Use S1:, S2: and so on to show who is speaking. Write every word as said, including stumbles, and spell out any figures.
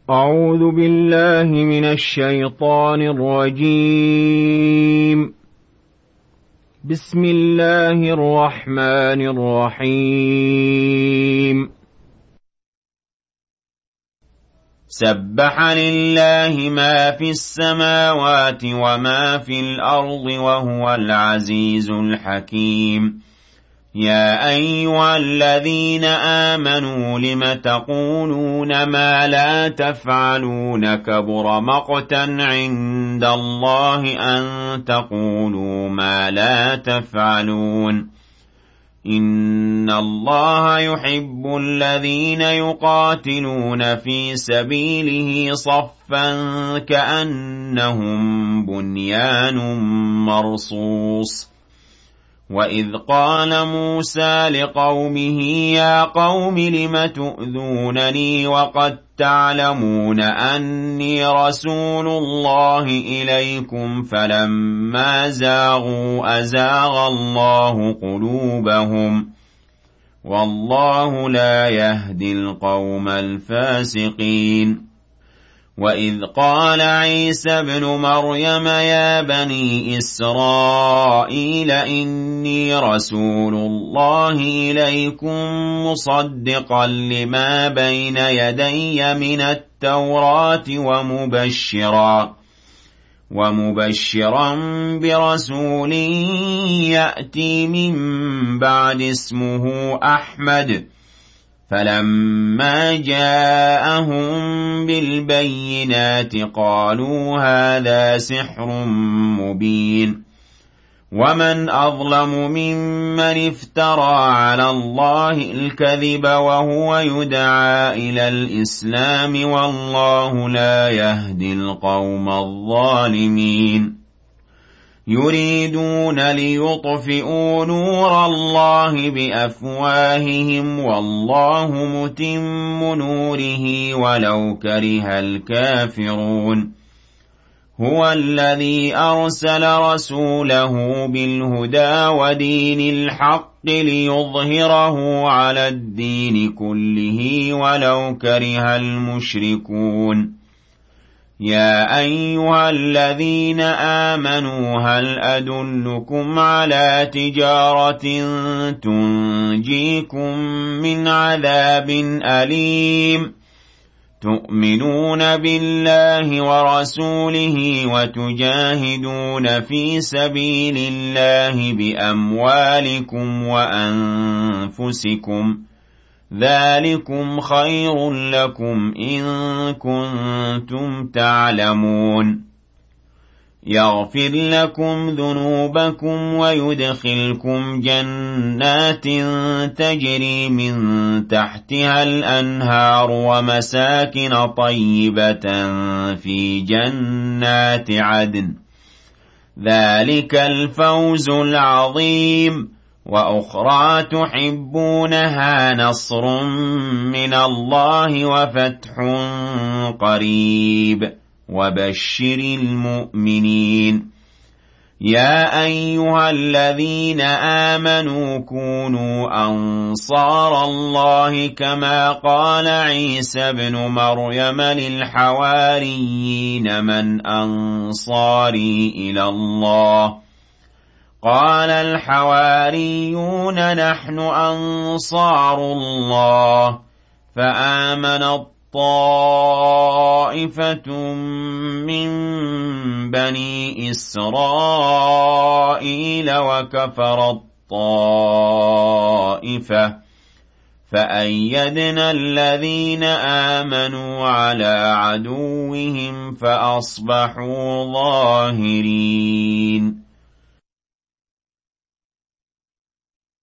S1: أعوذ بالله من الشيطان الرجيم. بسم الله الرحمن الرحيم. سبح لله ما في السماوات وما في الأرض وهو العزيز الحكيم. يا أيها الذين آمنوا لم تقولون ما لا تفعلون كبر مقتا عند الله أن تقولوا ما لا تفعلون. إن الله يحب الذين يقاتلون في سبيله صفا كأنهم بنيان مرصوص. وإذ قال موسى لقومه يا قوم لم تؤذونني وقد تعلمون أني رسول الله إليكم فلما زاغوا أزاغ الله قلوبهم والله لا يهدي القوم الفاسقين. وإذ قال عيسى ابن مريم يا بني إسرائيل إني رسول الله إليكم مصدقا لما بين يدي من التوراة ومبشرا ومبشرا برسول يأتي من بعد اسمه أحمد. فلما جاءهم بالبينات قالوا هذا سحر مبين. ومن أظلم ممن افترى على الله الكذب وهو يدعى إلى الإسلام والله لا يهدي القوم الظالمين. يريدون ليطفئوا نور الله بأفواههم والله متم نوره ولو كره الكافرون. هو الذي أرسل رسوله بالهدى ودين الحق ليظهره على الدين كله ولو كره المشركون. يا أيها الذين آمنوا هل أدلكم على تجارة تنجيكم من عذاب أليم تؤمنون بالله ورسوله وتجاهدون في سبيل الله بأموالكم وأنفسكم ذلكم خير لكم إن كنتم تعلمون. يغفر لكم ذنوبكم ويدخلكم جنات تجري من تحتها الأنهار ومساكن طيبة في جنات عدن ذلك الفوز العظيم. وأخرى تحبونها نصر من الله وفتح قريب وبشر المؤمنين. يا أيها الذين آمنوا كونوا أنصار الله كما قال عيسى ابن مريم للحواريين من أنصاري إلى الله؟ قال الحواريون نحن أنصار الله. فآمنت طائفة من بني إسرائيل وكفرت طائفة فأيدنا الذين آمنوا على عدوهم فأصبحوا ظاهرين.